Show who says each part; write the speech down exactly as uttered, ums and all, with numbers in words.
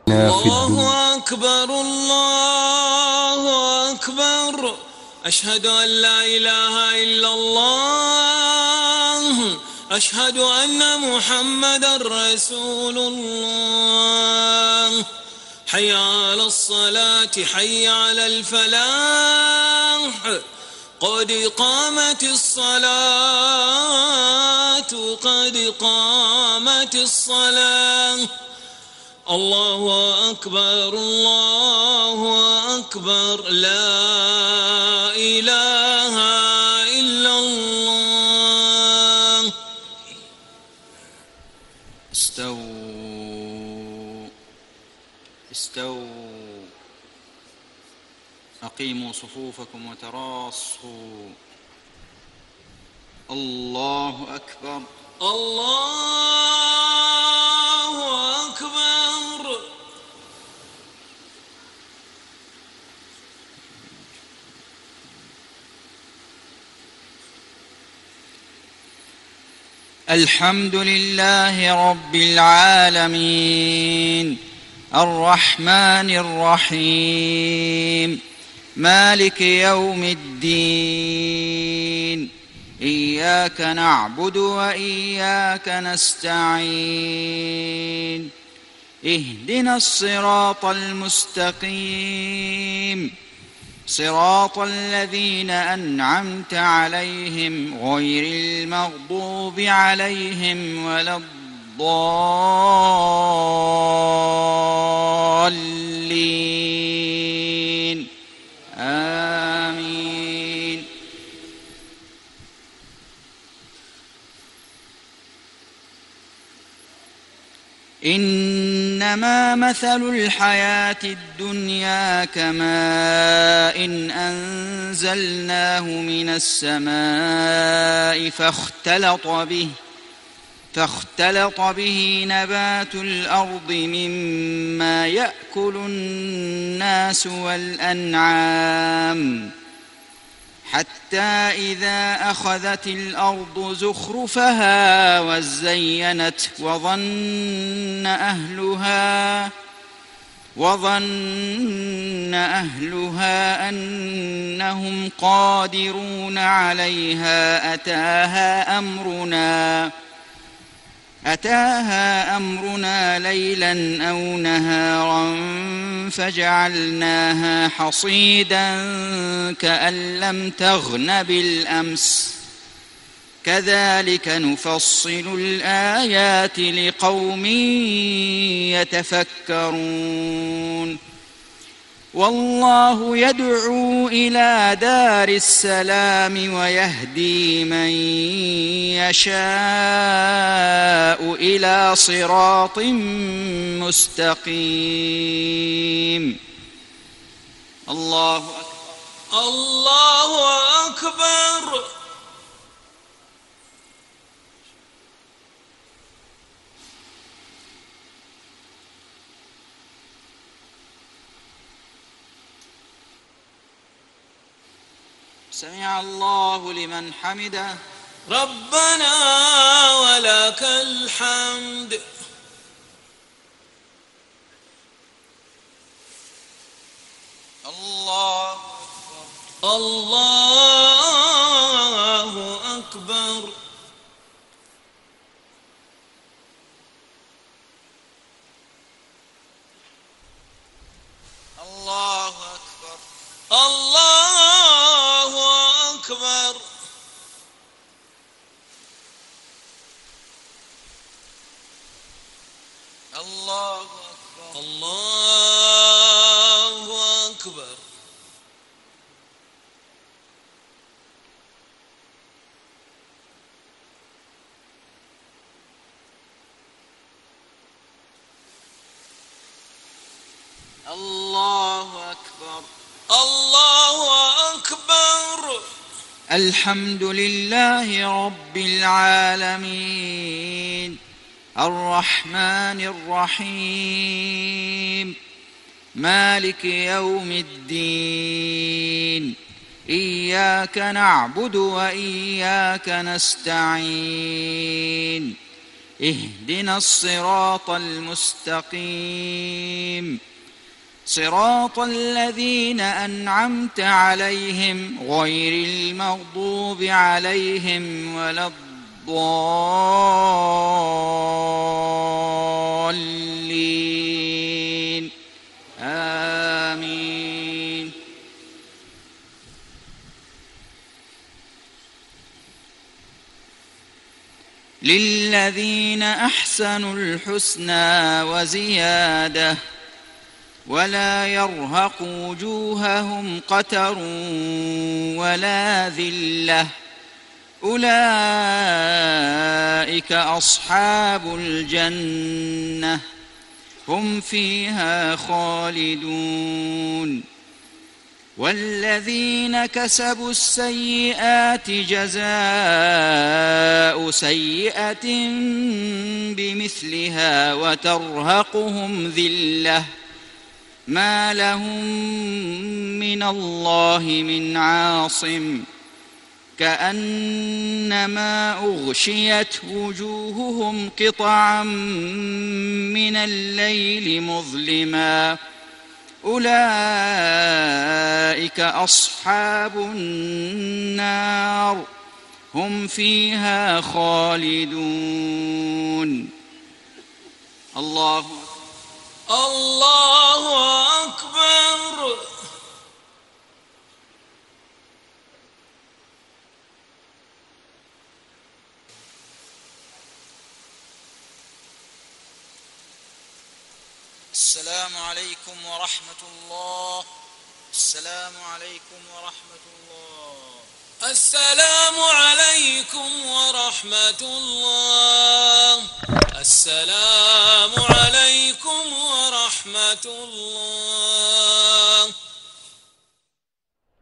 Speaker 1: الله أكبر الله أكبر أشهد أن لا إله إلا الله أشهد أن محمدا رسول الله حي على الصلاة حي على الفلاح قد قامت الصلاة قد قامت الصلاة الله أكبر الله أكبر لا إله إلا الله.
Speaker 2: استووا استووا أقيموا صفوفكم وتراصوا. الله أكبر
Speaker 1: الله أكبر.
Speaker 2: الحمد لله رب العالمين الرحمن الرحيم مالك يوم الدين إياك نعبد وإياك نستعين اهدنا الصراط المستقيم صراط الذين أنعمت عليهم غير المغضوب عليهم ولا الضالين آمين. إنما مثل الحياة الدنيا كماء إن أنزلناه من السماء فاختلط به فاختلط به نبات الأرض مما يأكل الناس والأنعام حتى إذا أخذت الأرض زخرفها وزينت وظن أهلها وظن أهلها أنهم قادرون عليها أتاها أمرنا أتاها أمرنا ليلا أو نهارا فجعلناها حصيدا كأن لم تغن بالأمس كذلك نفصل الآيات لقوم يتفكرون. والله يدعو إلى دار السلام ويهدي من يشاء إلى صراط مستقيم. الله أكبر
Speaker 1: الله أكبر.
Speaker 2: سمع الله لمن حمده
Speaker 1: ربنا ولك الحمد.
Speaker 2: الله أكبر
Speaker 1: الله أكبر.
Speaker 2: الله أكبر
Speaker 1: الله أكبر.
Speaker 2: الله أكبر
Speaker 1: الله أكبر.
Speaker 2: الله أكبر
Speaker 1: الله أكبر.
Speaker 2: الحمد لله رب العالمين الرحمن الرحيم مالك يوم الدين إياك نعبد وإياك نستعين اهدنا الصراط المستقيم صراط الذين أنعمت عليهم غير المغضوب عليهم ولا الضالين آمين. للذين أحسنوا الحسنى وزيادة ولا يرهق وجوههم قتر ولا ذلة أولئك أصحاب الجنة هم فيها خالدون. والذين كسبوا السيئات جزاء سيئة بمثلها وترهقهم ذلة ما لهم من الله من عاصم كأنما أغشيت وجوههم قطعا من الليل مظلما أولئك أصحاب النار هم فيها خالدون. الله
Speaker 1: الله أكبر.
Speaker 2: السلام عليكم ورحمة الله. السلام عليكم ورحمة الله.
Speaker 1: السلام عليكم ورحمة الله. السلام عليكم ورحمة الله.